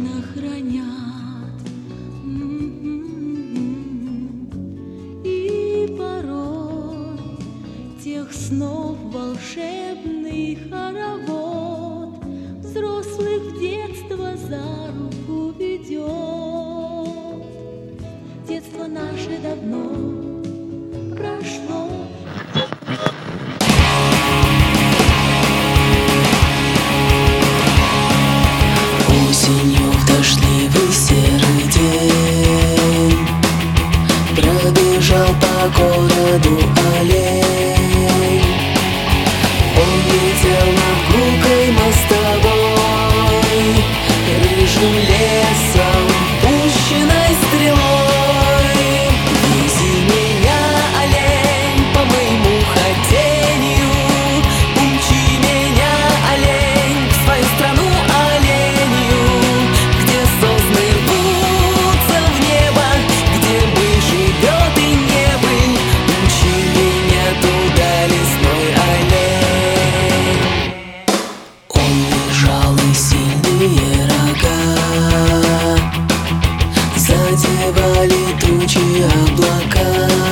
вечно хранят. И порой тех снов волшебный хоровод взрослых в детство за руку ведет. Детство наше давно прошло. Осенью в дождливый серый день пробежал по городу олень. Он летел над гулкой мостовой, рыжим лесом, пущенной стрелой. Вези меня, олень, по моему хотению, умчи меня, олень, в свою страну оленью, где сосны рвутся в небо, где быль живет и не быль. Умчи меня туда, лесной олень. Он лежал, и сильные рога задевали тучи облака,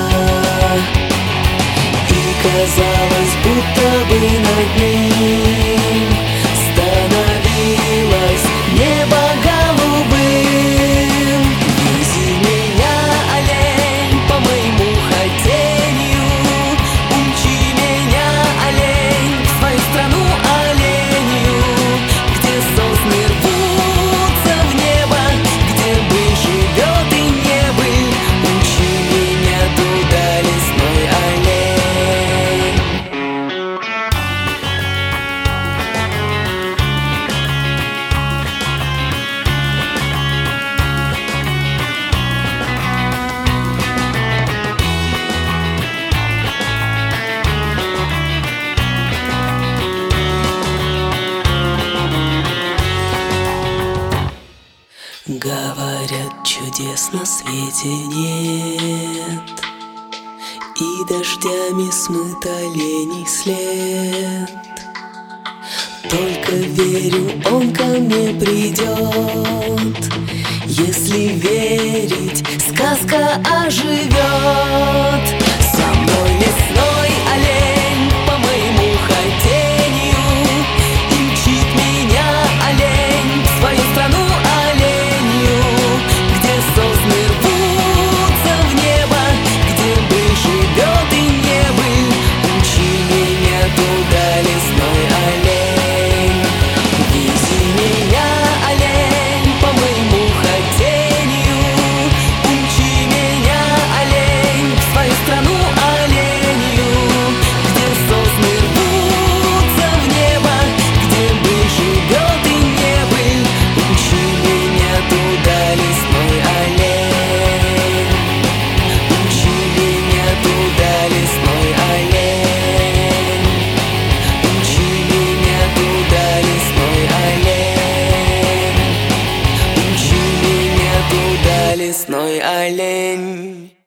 и казалось, будто бы над ним становилось небо голубым. Вези меня, олень, по моему хотению, умчи меня, олень, в свою страну оленью, где сосны рвутся в небо, где быль живет и не быль. Умчи меня туда, лесной олень. Говорят, чудес на свете нет, и дождями смыт оленей след. Только верю, он ко мне придет. Если верить, сказка оживет. Со мной лесной олень, по моему хотению, и мчит меня, олень, в свою страну оленью, где сосны рвутся в небо, где быль живет и не быль. Умчи меня туда, лесной олень. Вези меня, олень, по моему хотению, умчи меня, олень, в свою страну оленью, где сосны рвутся в небо, где быль живет и не быль. Умчи меня туда, лесной олень. Умчи меня туда, лесной олень. Умчи меня туда, лесной олень. Умчи меня туда, лесной олень.